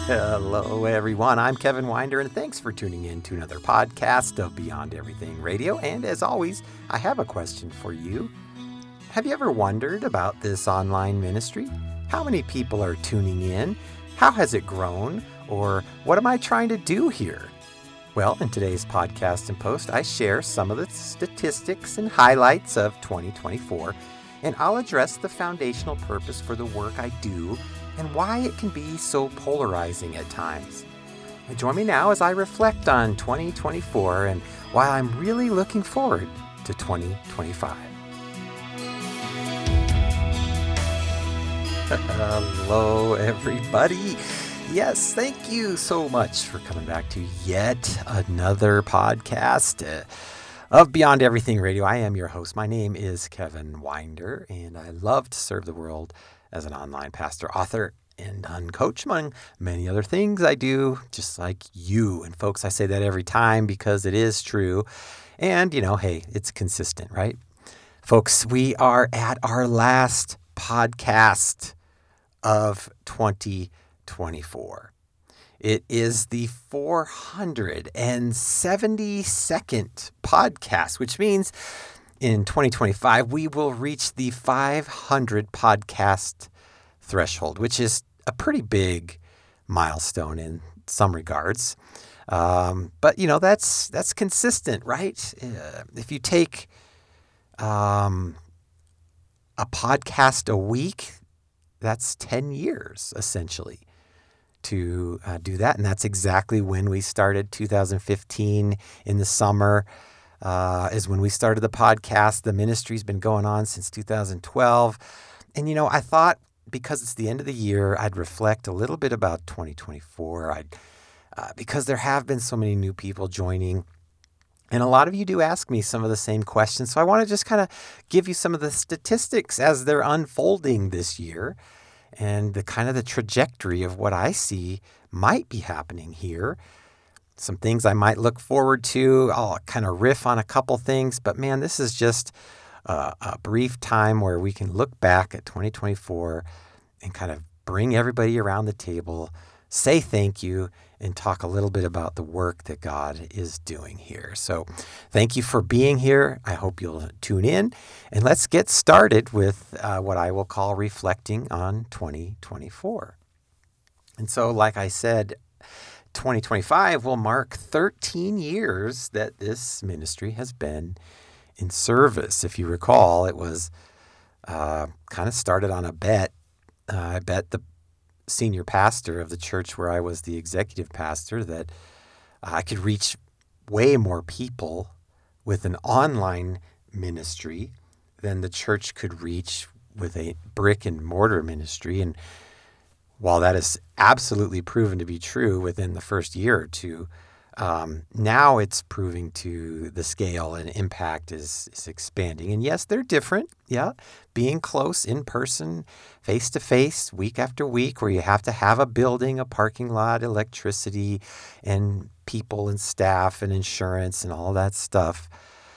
Hello, everyone. I'm Kevin Winder, and thanks for tuning in to another podcast of Beyond Everything Radio. And as always, I have a question for you. Have you ever wondered about this online ministry? How many people are tuning in? How has it grown? Or what am I trying to do here? Well, in today's podcast and post, I share some of the statistics and highlights of 2024, and I'll address the foundational purpose for the work I do and why it can be so polarizing at times. Join me now as I reflect on 2024 and why I'm really looking forward to 2025. Hello, everybody. Yes, thank you so much for coming back to yet another podcast of Beyond Everything Radio. I am your host. My name is Kevin Winder, and I love to serve the world as an online pastor, author, and coach, among many other things I do, just like you. And folks, I say that every time because it is true. And, hey, it's consistent, right? Folks, we are at our last podcast of 2024. It is the 472nd podcast, which means in 2025, we will reach the 500 podcast threshold, which is a pretty big milestone in some regards. But, that's consistent, right? If you take a podcast a week, that's 10 years, essentially, to do that. And that's exactly when we started 2015 in the summer. Is when we started the podcast. The ministry's been going on since 2012. And, I thought because it's the end of the year, I'd reflect a little bit about 2024. Because there have been so many new people joining. And a lot of you do ask me some of the same questions. So I want to just kind of give you some of the statistics as they're unfolding this year and the kind of the trajectory of what I see might be happening here. Some things I might look forward to. I'll kind of riff on a couple things, but man, this is just a brief time where we can look back at 2024 and kind of bring everybody around the table, say thank you, and talk a little bit about the work that God is doing here. So thank you for being here. I hope you'll tune in, and let's get started with what I will call reflecting on 2024. And so, like I said, 2025 will mark 13 years that this ministry has been in service. If you recall, it was kind of started on a bet. I bet the senior pastor of the church where I was the executive pastor that I could reach way more people with an online ministry than the church could reach with a brick and mortar ministry. And while that is absolutely proven to be true within the first year or two, now it's proving to the scale and impact is expanding. And yes, they're different. Yeah. Being close in person, face to face, week after week, where you have to have a building, a parking lot, electricity, and people and staff and insurance and all that stuff.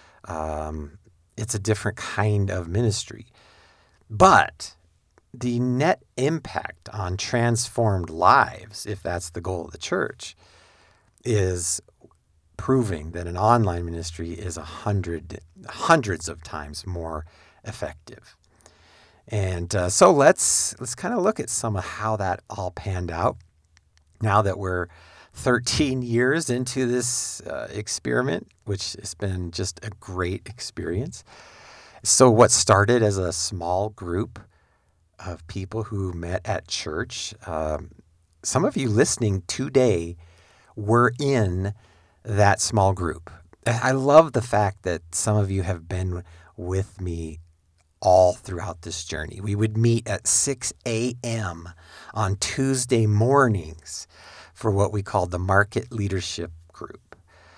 It's a different kind of ministry. But the net impact on transformed lives, if that's the goal of the church, is proving that an online ministry is hundreds of times more effective. And so let's kind of look at some of how that all panned out. Now that we're 13 years into this experiment, which has been just a great experience. So what started as a small group of people who met at church, some of you listening today were in that small group. I love the fact that some of you have been with me all throughout this journey. We would meet at 6 a.m. on Tuesday mornings for what we called the Market Leadership Group.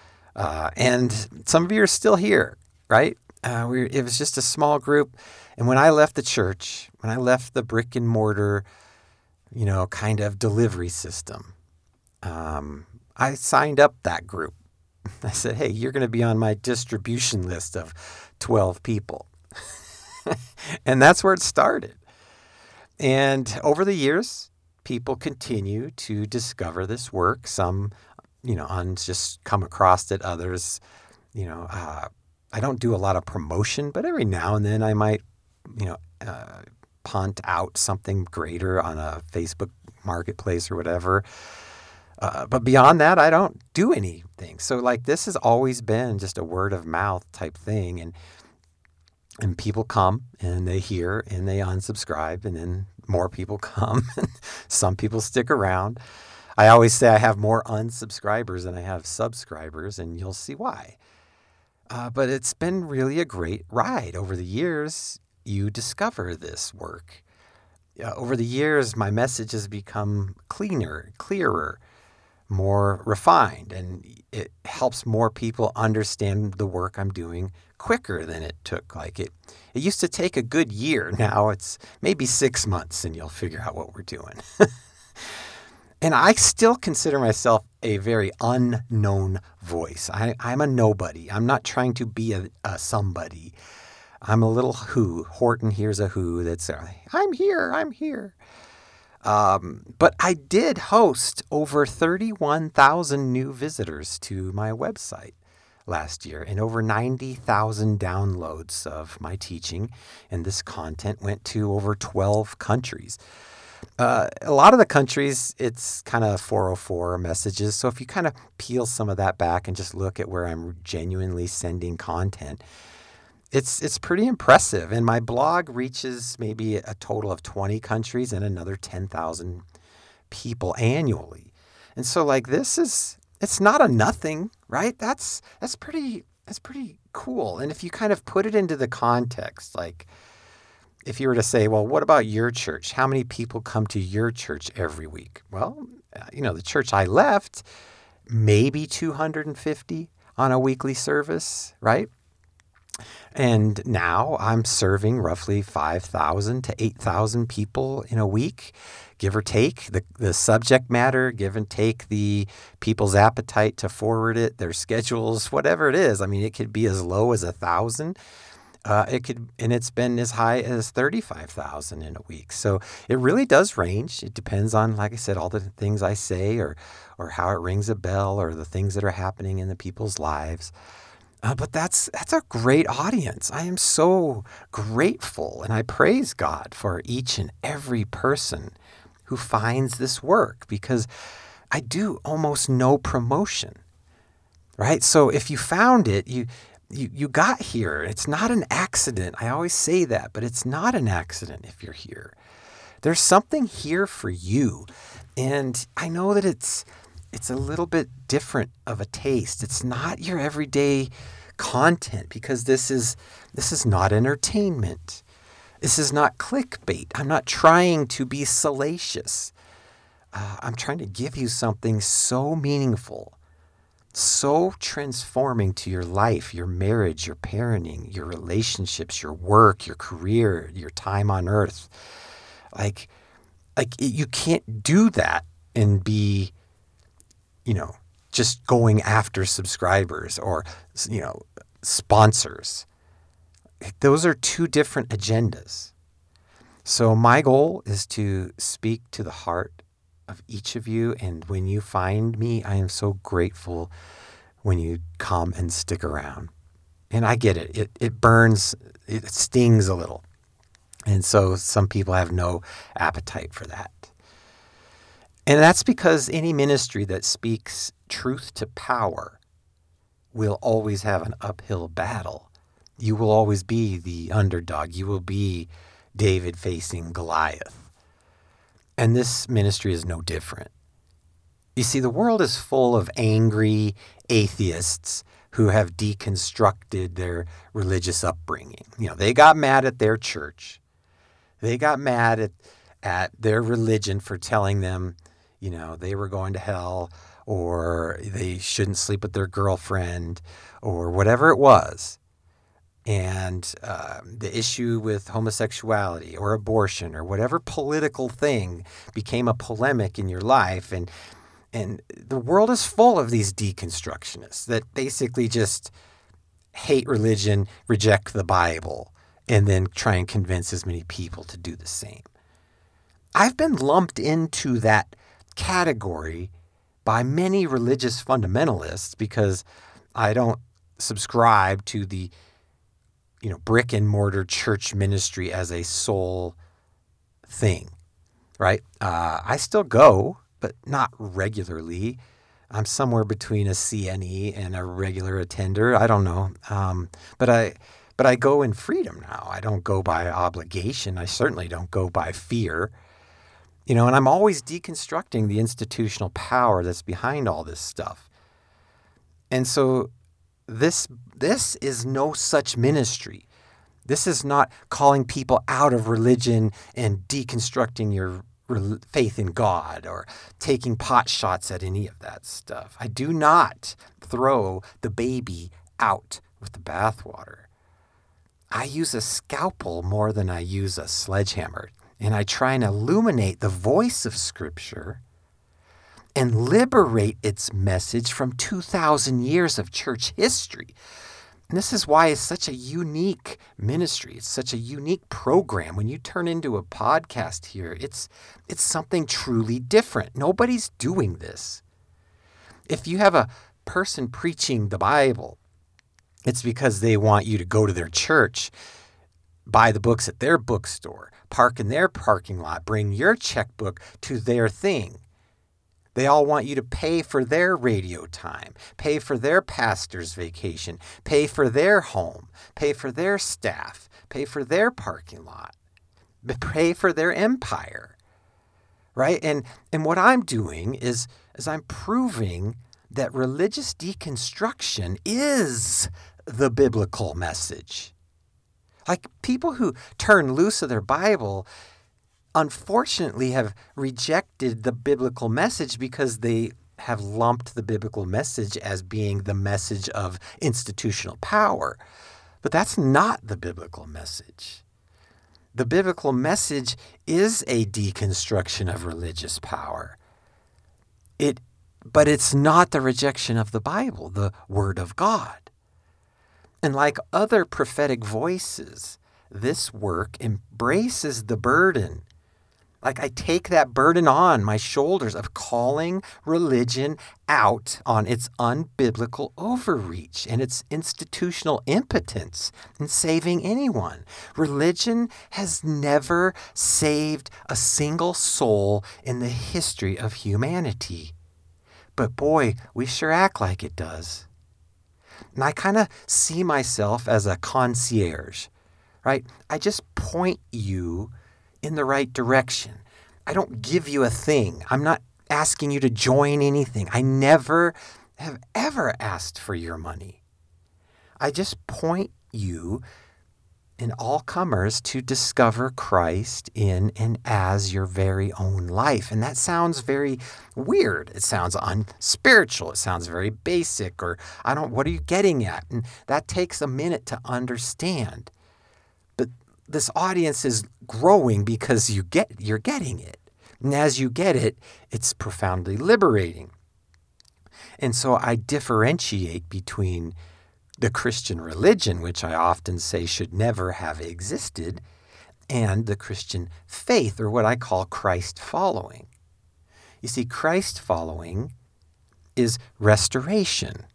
And some of you are still here, right? It was just a small group. And when I left the church, when I left the brick and mortar, kind of delivery system, I signed up that group. I said, hey, you're going to be on my distribution list of 12 people. And that's where it started. And over the years, people continue to discover this work. Some, just come across it. Others, I don't do a lot of promotion, but every now and then I might, punt out something greater on a Facebook marketplace or whatever. But beyond that, I don't do anything. So this has always been just a word of mouth type thing. And people come and they hear and they unsubscribe, and then more people come. Some people stick around. I always say I have more unsubscribers than I have subscribers, and you'll see why. But it's been really a great ride. Over the years, you discover this work. Over the years, my message has become clearer, more refined, and it helps more people understand the work I'm doing quicker than it took. It used to take a good year. Now it's maybe 6 months and you'll figure out what we're doing. And I still consider myself a very unknown voice. I'm a nobody. I'm not trying to be a somebody. I'm a little who. Horton here's a who that's, I'm here. But I did host over 31,000 new visitors to my website last year, and over 90,000 downloads of my teaching. And this content went to over 12 countries. A lot of the countries, it's kind of 404 messages. So if you kind of peel some of that back and just look at where I'm genuinely sending content, it's pretty impressive. And my blog reaches maybe a total of 20 countries and another 10,000 people annually. And so it's not a nothing, right? That's pretty cool. And if you kind of put it into the context, if you were to say, well, what about your church? How many people come to your church every week? Well, the church I left, maybe 250 on a weekly service, right? And now I'm serving roughly 5,000 to 8,000 people in a week, give or take. The subject matter, give and take the people's appetite to forward it, their schedules, whatever it is. I mean, it could be as low as 1,000. It's been as high as 35,000 in a week. So it really does range. It depends on, like I said, all the things I say or how it rings a bell or the things that are happening in the people's lives. But that's a great audience. I am so grateful, and I praise God for each and every person who finds this work, because I do almost no promotion, right? So if you found it, you got here. It's not an accident. I always say that, but it's not an accident if you're here. There's something here for you. And I know that it's a little bit different of a taste. It's not your everyday content, because this is not entertainment. This is not clickbait. I'm not trying to be salacious. I'm trying to give you something so meaningful, so transforming to your life, your marriage, your parenting, your relationships, your work, your career, your time on earth. You can't do that and be, just going after subscribers or, sponsors. Those are two different agendas. So my goal is to speak to the heart of each of you. And when you find me, I am so grateful when you come and stick around. And I get it. It burns, it stings a little. And so some people have no appetite for that. And that's because any ministry that speaks truth to power will always have an uphill battle. You will always be the underdog. You will be David facing Goliath. And this ministry is no different. You see, the world is full of angry atheists who have deconstructed their religious upbringing. They got mad at their church. They got mad at their religion for telling them, they were going to hell, or they shouldn't sleep with their girlfriend, or whatever it was. And the issue with homosexuality or abortion or whatever political thing became a polemic in your life. And the world is full of these deconstructionists that basically just hate religion, reject the Bible, and then try and convince as many people to do the same. I've been lumped into that category by many religious fundamentalists because I don't subscribe to the brick and mortar church ministry as a sole thing, right? I still go, but not regularly. I'm somewhere between a CNE and a regular attender. I don't know. But I go in freedom now. I don't go by obligation. I certainly don't go by fear. And I'm always deconstructing the institutional power that's behind all this stuff. And so this is no such ministry. This is not calling people out of religion and deconstructing your faith in God or taking pot shots at any of that stuff. I do not throw the baby out with the bathwater. I use a scalpel more than I use a sledgehammer, and I try and illuminate the voice of Scripture and liberate its message from 2,000 years of church history. And this is why it's such a unique ministry. It's such a unique program. When you turn into a podcast here, it's something truly different. Nobody's doing this. If you have a person preaching the Bible, it's because they want you to go to their church, buy the books at their bookstore, park in their parking lot, bring your checkbook to their thing. They all want you to pay for their radio time, pay for their pastor's vacation, pay for their home, pay for their staff, pay for their parking lot, pay for their empire, right? And what I'm doing is I'm proving that religious deconstruction is the biblical message. Like people who turn loose of their Bible unfortunately have rejected the biblical message because they have lumped the biblical message as being the message of institutional power. But that's not the biblical message. The biblical message is a deconstruction of religious power. But it's not the rejection of the Bible, the Word of God. And like other prophetic voices, this work embraces the burden. Like I take that burden on my shoulders of calling religion out on its unbiblical overreach and its institutional impotence in saving anyone. Religion has never saved a single soul in the history of humanity. But boy, we sure act like it does. And I kind of see myself as a concierge, right? I just point you in the right direction. I don't give you a thing. I'm not asking you to join anything. I never have ever asked for your money. I just point you and all comers to discover Christ in and as your very own life. And that sounds very weird. It sounds unspiritual. It sounds very basic, or what are you getting at? And that takes a minute to understand. But this audience is growing because you're getting it. And as you get it, it's profoundly liberating. And so I differentiate between the Christian religion, which I often say should never have existed, and the Christian faith, or what I call Christ following. You see, Christ following is restoration.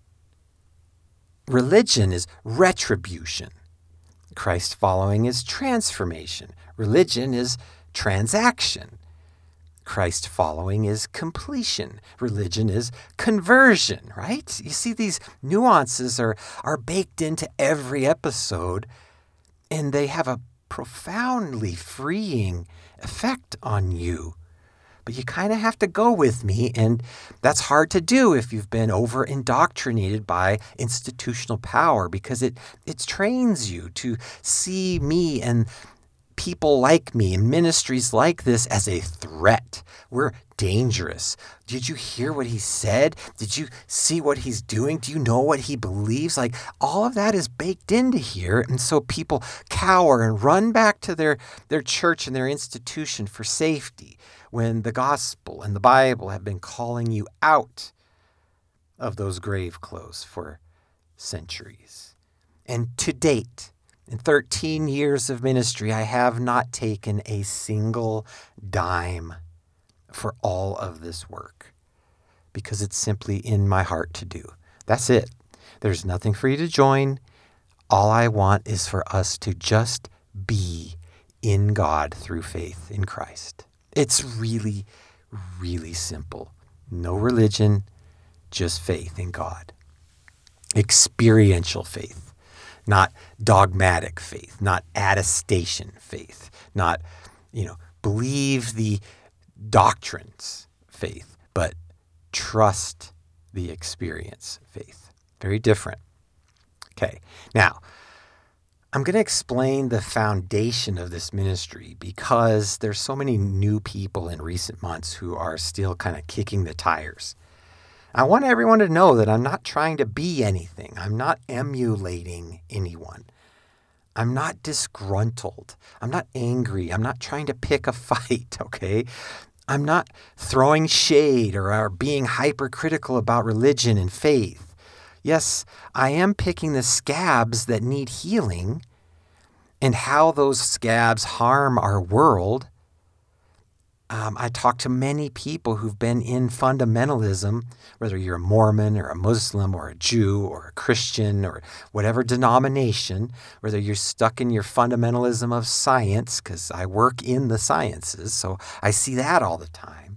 Religion is retribution. Christ following is transformation. Religion is transaction. Christ following is completion. Religion is conversion, right? You see, these nuances are baked into every episode, and they have a profoundly freeing effect on you. But you kind of have to go with me, and that's hard to do if you've been over-indoctrinated by institutional power, because it trains you to see me and people like me and ministries like this as a threat. We're dangerous. Did you hear what he said? Did you see what he's doing? Do you know what he believes? Like, all of that is baked into here. And so people cower and run back to their church and their institution for safety when the gospel and the Bible have been calling you out of those grave clothes for centuries. And to date, In 13 years of ministry, I have not taken a single dime for all of this work because it's simply in my heart to do. That's it. There's nothing for you to join. All I want is for us to just be in God through faith in Christ. It's really, really simple. No religion, just faith in God. Experiential faith, not dogmatic faith, not attestation faith, not, believe the doctrines faith, but trust the experience faith. Very different. Okay, now I'm going to explain the foundation of this ministry because there's so many new people in recent months who are still kind of kicking the tires. I want everyone to know that I'm not trying to be anything. I'm not emulating anyone. I'm not disgruntled. I'm not angry. I'm not trying to pick a fight, okay? I'm not throwing shade or being hypercritical about religion and faith. Yes, I am picking the scabs that need healing and how those scabs harm our world. I talk to many people who've been in fundamentalism, whether you're a Mormon or a Muslim or a Jew or a Christian or whatever denomination, whether you're stuck in your fundamentalism of science, because I work in the sciences, so I see that all the time.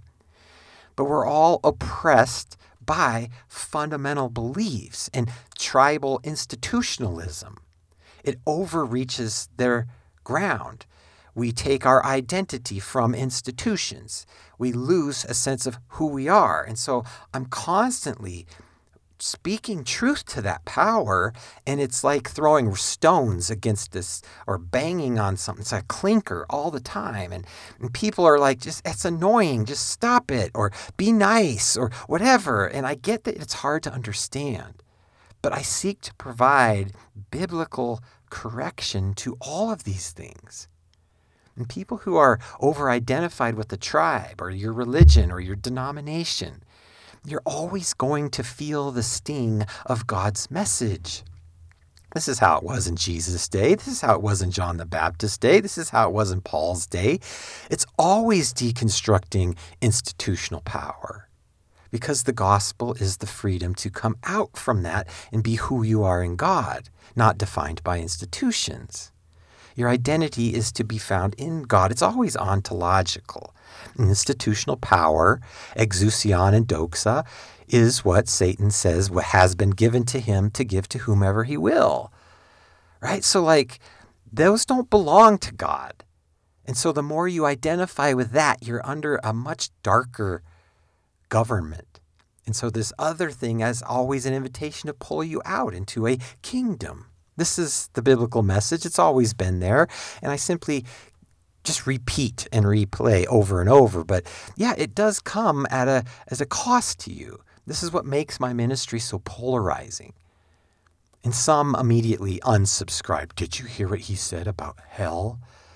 But we're all oppressed by fundamental beliefs and tribal institutionalism. It overreaches their ground. We take our identity from institutions. We lose a sense of who we are. And so I'm constantly speaking truth to that power, and it's like throwing stones against this or banging on something. It's a clinker all the time. And people are like, it's annoying. Just stop it or be nice or whatever. And I get that it's hard to understand, but I seek to provide biblical correction to all of these things. And people who are over-identified with the tribe or your religion or your denomination, you're always going to feel the sting of God's message. This is how it was in Jesus' day. This is how it was in John the Baptist's day. This is how it was in Paul's day. It's always deconstructing institutional power because the gospel is the freedom to come out from that and be who you are in God, not defined by institutions. Your identity is to be found in God. It's always ontological. Institutional power, exousion and doxa, is what Satan says what has been given to him to give to whomever he will. Right? So those don't belong to God. And so the more you identify with that, you're under a much darker government. And so this other thing is always an invitation to pull you out into a kingdom. This is the biblical message. It's always been there. And I simply just repeat and replay over and over. But yeah, it does come as a cost to you. This is what makes my ministry so polarizing. And some immediately unsubscribe. Did you hear what he said about hell?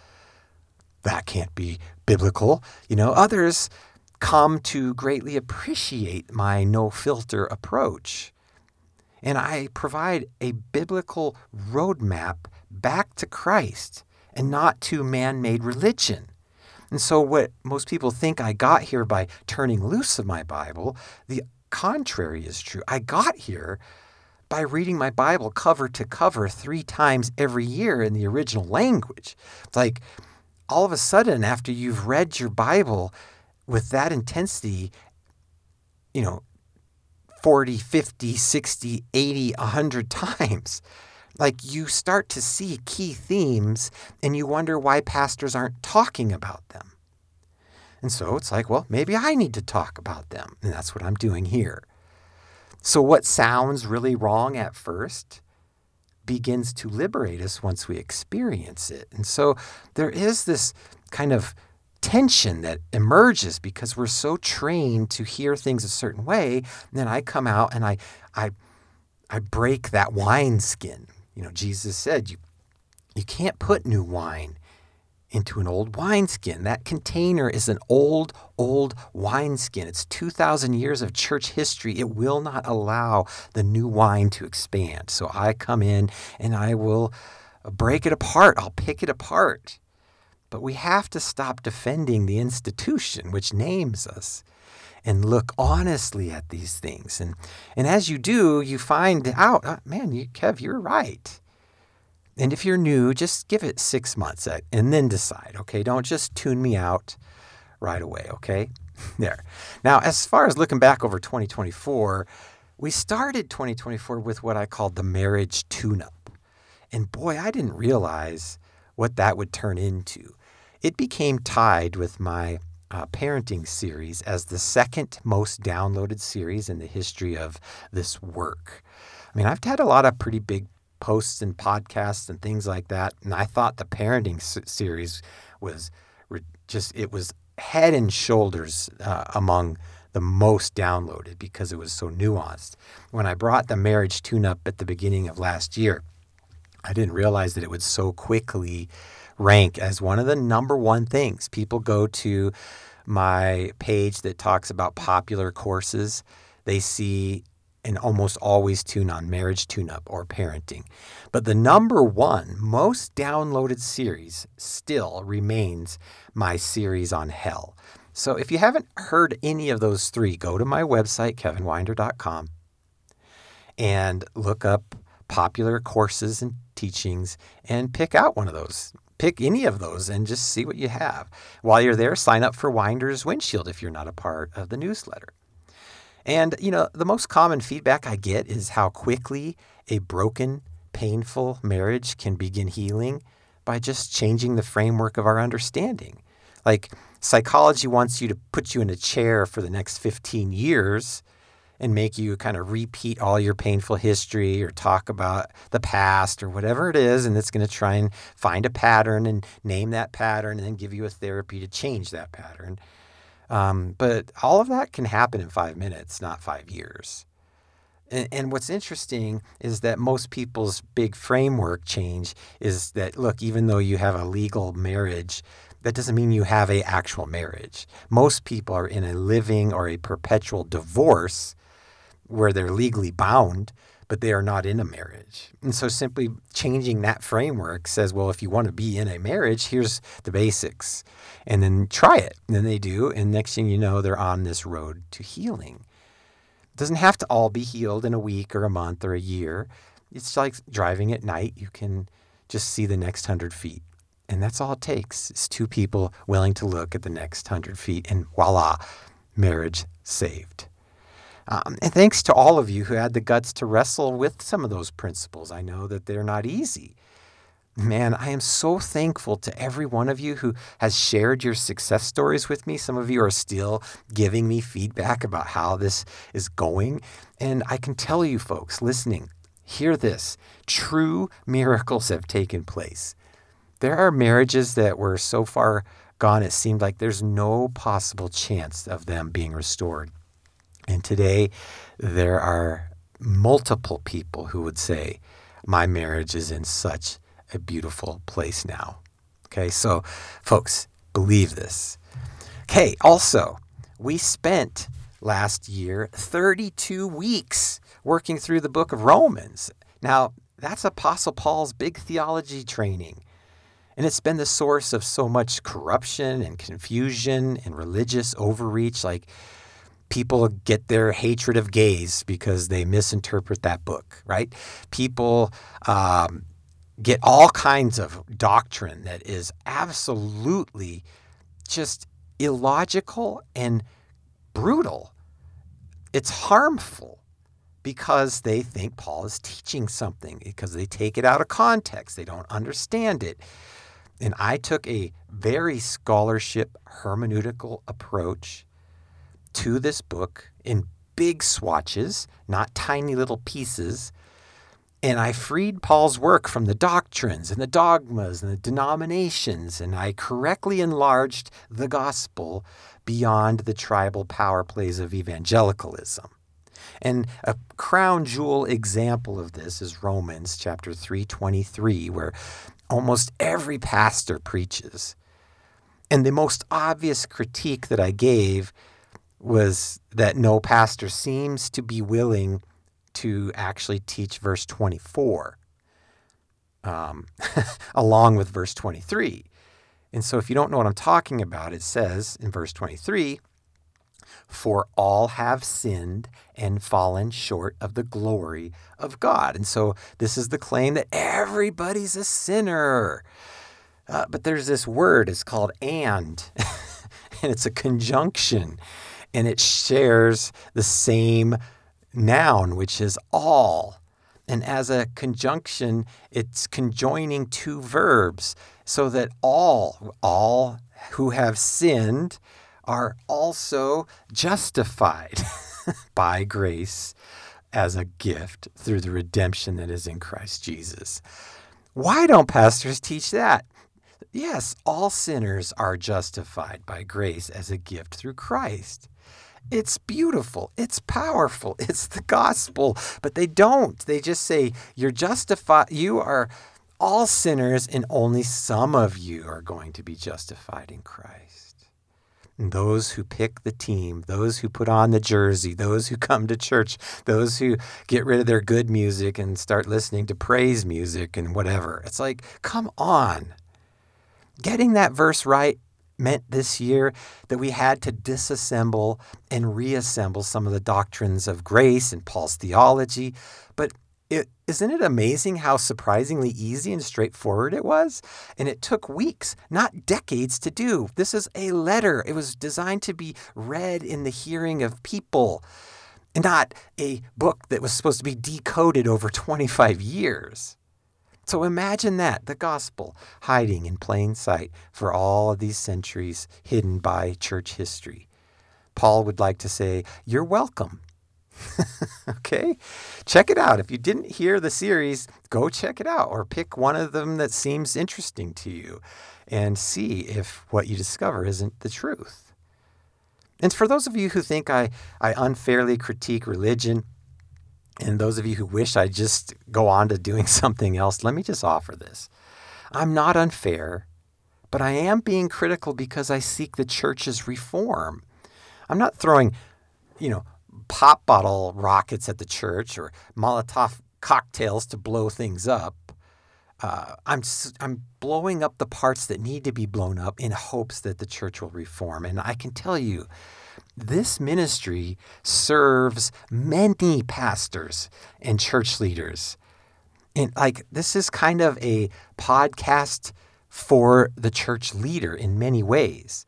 That can't be biblical. Others come to greatly appreciate my no-filter approach. And I provide a biblical roadmap back to Christ and not to man-made religion. And so what most people think I got here by turning loose of my Bible, the contrary is true. I got here by reading my Bible cover to cover 3 times every year in the original language. It's like all of a sudden, after you've read your Bible with that intensity, 40, 50, 60, 80, 100 times, you start to see key themes and you wonder why pastors aren't talking about them. And so it's like, well, maybe I need to talk about them. And that's what I'm doing here. So what sounds really wrong at first begins to liberate us once we experience it. And so there is this kind of tension that emerges because we're so trained to hear things a certain way. And then I come out and I break that wineskin. Jesus said you can't put new wine into an old wineskin. That container is an old wineskin. It's 2,000 years of church history. It will not allow the new wine to expand. So I come in and I will break it apart. I'll pick it apart. But we have to stop defending the institution which names us and look honestly at these things. And as you do, you find out, Kev, you're right. And if you're new, just give it 6 months and then decide, okay? Don't just tune me out right away, okay? There. Now, as far as looking back over 2024, we started 2024 with what I called the marriage tune-up. And boy, I didn't realize what that would turn into. It became tied with my parenting series as the second most downloaded series in the history of this work. I mean, I've had a lot of pretty big posts and podcasts and things like that, and I thought the parenting series was it was head and shoulders among the most downloaded because it was so nuanced. When I brought the marriage tune-up at the beginning of last year, I didn't realize that it would so quickly rank as one of the number one things. People go to my page that talks about popular courses. They see and almost always tune on marriage tune-up or parenting. But the number one most downloaded series still remains my series on hell. So if you haven't heard any of those three, go to my website, kevinwinder.com, and look up popular courses and teachings and pick out one of those. Pick any of those and just see what you have. While you're there, sign up for Winder's Windshield if you're not a part of the newsletter. And, the most common feedback I get is how quickly a broken, painful marriage can begin healing by just changing the framework of our understanding. Like, psychology wants you to put you in a chair for the next 15 years and make you kind of repeat all your painful history or talk about the past or whatever it is, and it's going to try and find a pattern and name that pattern and then give you a therapy to change that pattern. But all of that can happen in 5 minutes, not 5 years. And what's interesting is that most people's big framework change is that, look, even though you have a legal marriage, that doesn't mean you have an actual marriage. Most people are in a living or a perpetual divorce where they're legally bound, but they are not in a marriage. And so simply changing that framework says, well, if you want to be in a marriage, here's the basics. And then try it. And then they do. And next thing you know, they're on this road to healing. It doesn't have to all be healed in a week or a month or a year. It's like driving at night. You can just see the next 100 feet. And that's all it takes. It's two people willing to look at the next 100 feet. And voila, marriage saved. And thanks to all of you who had the guts to wrestle with some of those principles. I know that they're not easy. Man, I am so thankful to every one of you who has shared your success stories with me. Some of you are still giving me feedback about how this is going. And I can tell you folks listening, hear this. True miracles have taken place. There are marriages that were so far gone, it seemed like there's no possible chance of them being restored. And today, there are multiple people who would say, my marriage is in such a beautiful place now. Okay, so folks, believe this. Okay, also, we spent last year 32 weeks working through the book of Romans. Now, that's Apostle Paul's big theology training. And it's been the source of so much corruption and confusion and religious overreach. Like, people get their hatred of gays because they misinterpret that book, right? People get all kinds of doctrine that is absolutely just illogical and brutal. It's harmful because they think Paul is teaching something, because they take it out of context. They don't understand it. And I took a very scholarship hermeneutical approach to this book in big swatches, not tiny little pieces. And I freed Paul's work from the doctrines and the dogmas and the denominations, and I correctly enlarged the gospel beyond the tribal power plays of evangelicalism. And a crown jewel example of this is Romans chapter 3:23, where almost every pastor preaches. And the most obvious critique that I gave was that no pastor seems to be willing to actually teach verse 24. along with verse 23. And so if you don't know what I'm talking about, it says in verse 23, for all have sinned and fallen short of the glory of God. And so this is the claim that everybody's a sinner. But there's this word, it's called and, and it's a conjunction, and it shares the same noun, which is all. And as a conjunction, it's conjoining two verbs so that all who have sinned are also justified by grace as a gift through the redemption that is in Christ Jesus. Why don't pastors teach that? Yes, all sinners are justified by grace as a gift through Christ. It's beautiful. It's powerful. It's the gospel. But they don't. They just say, you're justified. You are all sinners, and only some of you are going to be justified in Christ. And those who pick the team, those who put on the jersey, those who come to church, those who get rid of their good music and start listening to praise music and whatever. It's like, come on. Getting that verse right meant this year that we had to disassemble and reassemble some of the doctrines of grace and Paul's theology. But isn't it amazing how surprisingly easy and straightforward it was? And it took weeks, not decades, to do. This is a letter. It was designed to be read in the hearing of people, and not a book that was supposed to be decoded over 25 years. So imagine that, the gospel hiding in plain sight for all of these centuries, hidden by church history. Paul would like to say, you're welcome. Okay? Check it out. If you didn't hear the series, go check it out or pick one of them that seems interesting to you and see if what you discover isn't the truth. And for those of you who think I unfairly critique religion, and those of you who wish I'd just go on to doing something else, let me just offer this. I'm not unfair, but I am being critical because I seek the church's reform. I'm not throwing, pop bottle rockets at the church or Molotov cocktails to blow things up. I'm blowing up the parts that need to be blown up in hopes that the church will reform. And I can tell you, this ministry serves many pastors and church leaders. And this is kind of a podcast for the church leader in many ways.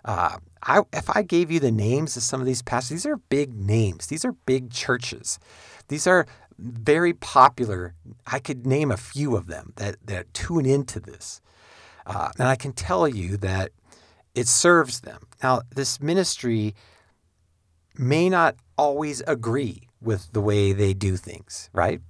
If I gave you the names of some of these pastors, these are big names. These are big churches. These are very popular. I could name a few of them that tune into this. And I can tell you that it serves them. Now, this ministry may not always agree with the way they do things, right?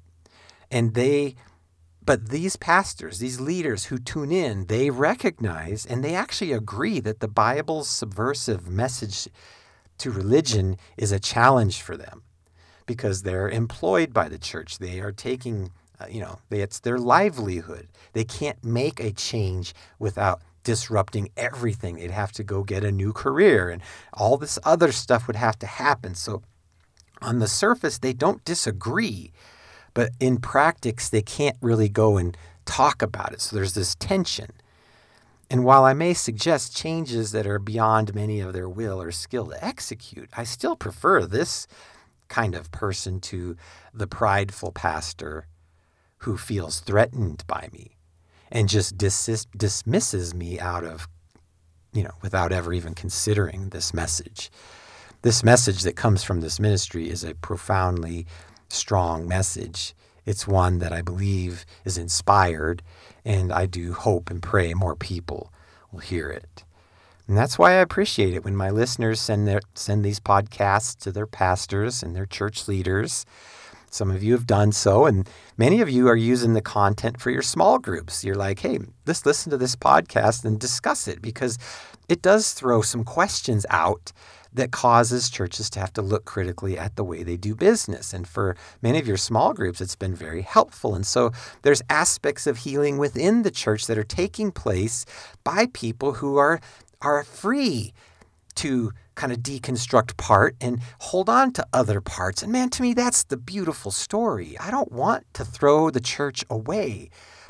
But these pastors, these leaders who tune in, they recognize and they actually agree that the Bible's subversive message to religion is a challenge for them because they're employed by the church. They are taking, it's their livelihood. They can't make a change without disrupting everything. They'd have to go get a new career and all this other stuff would have to happen. So on the surface, they don't disagree, but in practice, they can't really go and talk about it. So there's this tension. And while I may suggest changes that are beyond many of their will or skill to execute, I still prefer this kind of person to the prideful pastor who feels threatened by me and just dismisses me out of, without ever even considering this message. This message that comes from this ministry is a profoundly strong message. It's one that I believe is inspired, and I do hope and pray more people will hear it. And that's why I appreciate it when my listeners send these podcasts to their pastors and their church leaders. Some of you have done so, and many of you are using the content for your small groups. You're like, hey, let's listen to this podcast and discuss it because it does throw some questions out that causes churches to have to look critically at the way they do business. And for many of your small groups, it's been very helpful. And so there's aspects of healing within the church that are taking place by people who are free to kind of deconstruct part and hold on to other parts. And man, to me, that's the beautiful story. I don't want to throw the church away.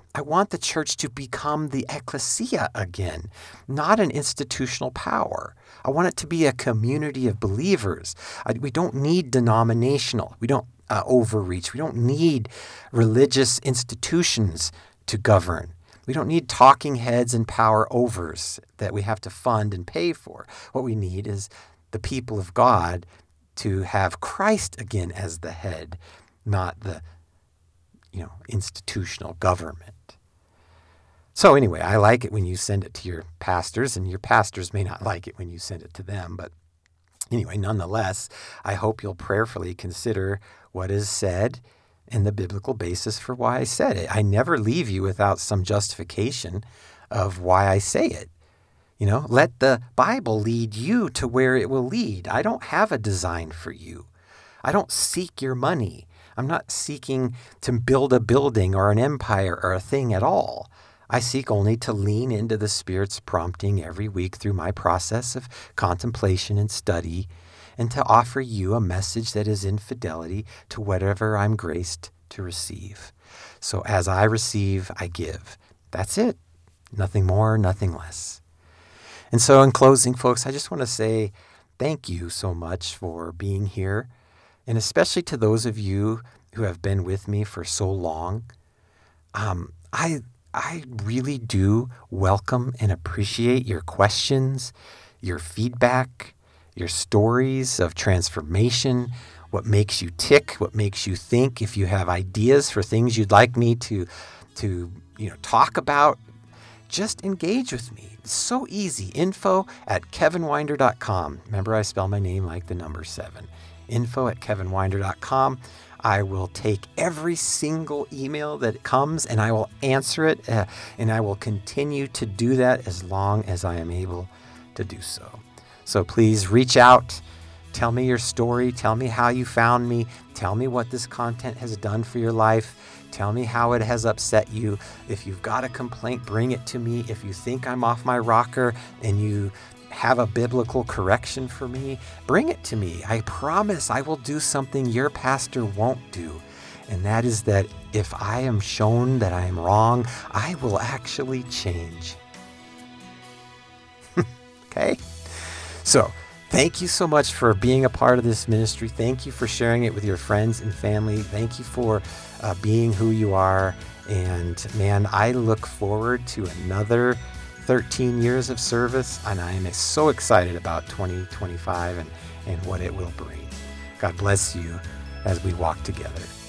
I want the church to become the ecclesia again, not an institutional power. I want it to be a community of believers. We don't need denominational. We don't overreach. We don't need religious institutions to govern. We don't need talking heads and power overs that we have to fund and pay for. What we need is the people of God to have Christ again as the head, not the institutional government. So anyway, I like it when you send it to your pastors, and your pastors may not like it when you send it to them. But anyway, nonetheless, I hope you'll prayerfully consider what is said and the biblical basis for why I said it. I never leave you without some justification of why I say it. Let the Bible lead you to where it will lead. I don't have a design for you. I don't seek your money. I'm not seeking to build a building or an empire or a thing at all. I seek only to lean into the Spirit's prompting every week through my process of contemplation and study, and to offer you a message that is in fidelity to whatever I'm graced to receive. So as I receive, I give. That's it. Nothing more, nothing less. And so in closing, folks, I just want to say thank you so much for being here, and especially to those of you who have been with me for so long. I really do welcome and appreciate your questions, your feedback, your stories of transformation, what makes you tick, what makes you think. If you have ideas for things you'd like me to talk about, just engage with me. It's so easy. info@kevinwinder.com. Remember, I spell my name like the number 7. info@kevinwinder.com. I will take every single email that comes and I will answer it, and I will continue to do that as long as I am able to do so. So please reach out, tell me your story, tell me how you found me, tell me what this content has done for your life, tell me how it has upset you. If you've got a complaint, bring it to me. If you think I'm off my rocker and you have a biblical correction for me, bring it to me. I promise I will do something your pastor won't do. And that is that if I am shown that I am wrong, I will actually change. Okay? So thank you so much for being a part of this ministry. Thank you for sharing it with your friends and family. Thank you for being who you are. And man, I look forward to another 13 years of service, and I am so excited about 2025 and what it will bring. God bless you as we walk together.